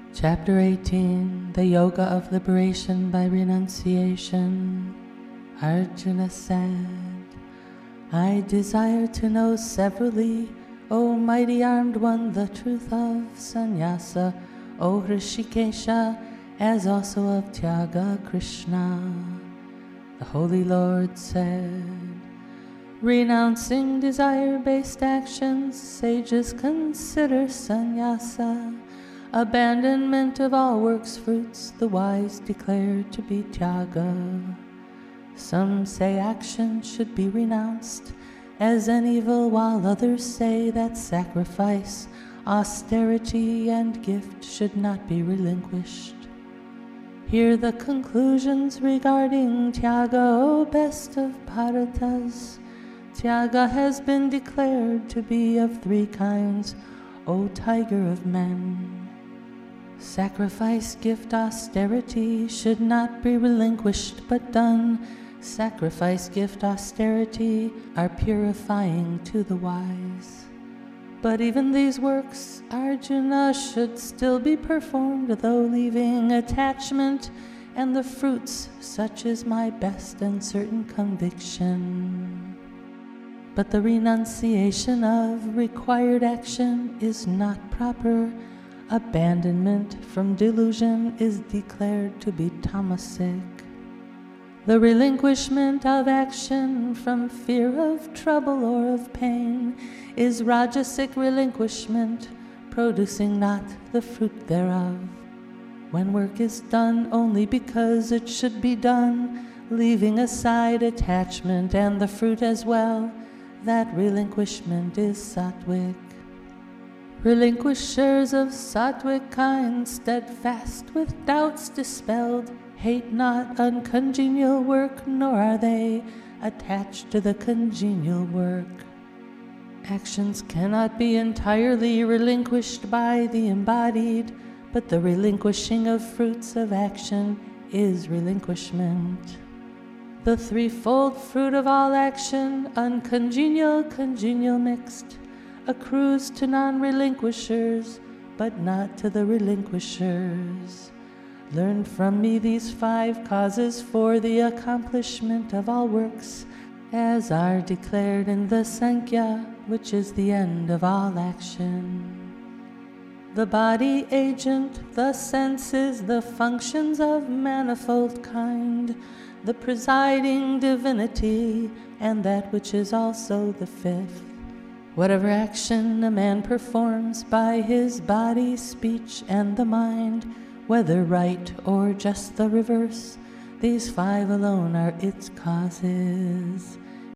Chapter 18, The Yoga of Liberation by Renunciation. Arjuna said, I desire to know severally, O mighty armed one, the truth of sannyasa, O Hrishikesha, as also of Tyaga Krishna. The Holy Lord said, renouncing desire-based actions, sages consider sannyasa. Abandonment of all works fruits, the wise declare to be tyaga. Some say action should be renounced as an evil, while others say that sacrifice, austerity, and gift should not be relinquished. Hear the conclusions regarding tyaga, O best of Bharatas. Tyaga has been declared to be of three kinds, O tiger of men. Sacrifice, gift, austerity should not be relinquished but done. Sacrifice, gift, austerity are purifying to the wise. But even these works, Arjuna, should still be performed, though leaving attachment and the fruits, such is my best and certain conviction. But the renunciation of required action is not proper. Abandonment from delusion is declared to be tamasic. The relinquishment of action from fear of trouble or of pain is rajasic relinquishment, producing not the fruit thereof. When work is done only because it should be done, leaving aside attachment and the fruit as well, that relinquishment is sattvic. Relinquishers of sattvic kind, steadfast with doubts dispelled, hate not uncongenial work, nor are they attached to the congenial work. Actions cannot be entirely relinquished by the embodied, but the relinquishing of fruits of action is relinquishment. The threefold fruit of all action, uncongenial, congenial, mixed, accrues to non-relinquishers, but not to the relinquishers. Learn from me these 5 causes for the accomplishment of all works, as are declared in the Sankhya, which is the end of all action. The body agent, the senses, the functions of manifold kind, the presiding divinity, and that which is also the 5th. Whatever action a man performs by his body, speech, and the mind, whether right or just the reverse, these 5 alone are its causes.